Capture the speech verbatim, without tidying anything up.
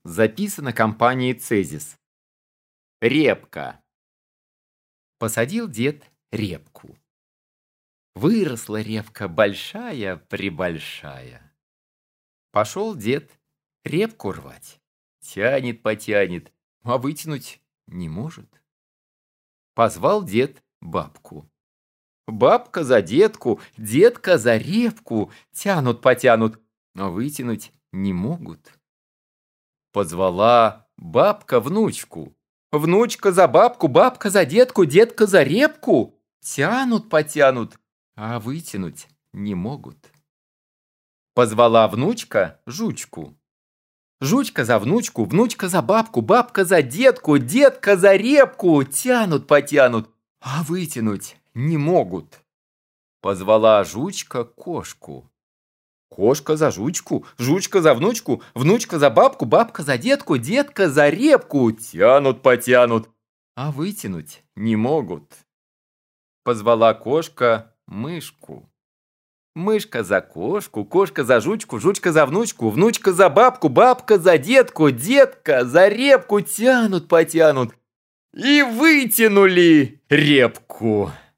Записано компанией «Цезис». Репка. Посадил дед репку. Выросла репка большая-пребольшая. Пошел дед репку рвать. Тянет, потянет, а вытянуть не может. Позвал дед бабку. Бабка за детку, детка за репку. Тянут-потянут, а вытянуть не могут. Позвала бабка внучку. Внучка за бабку, бабка за детку, детка за репку. Тянут-потянут, а вытянуть не могут. Позвала внучка жучку. Жучка за внучку, внучка за бабку, бабка за детку, детка за репку. Тянут-потянут, а вытянуть не могут. Позвала жучка кошку. Кошка за жучку, жучка за внучку, внучка за бабку, бабка за детку, детка за репку. Тянут-потянут, а вытянуть не могут. Позвала кошка мышку. Мышка за кошку, кошка за жучку, жучка за внучку, внучка за бабку, бабка за детку, детка за репку. Тянут-потянут и вытянули репку.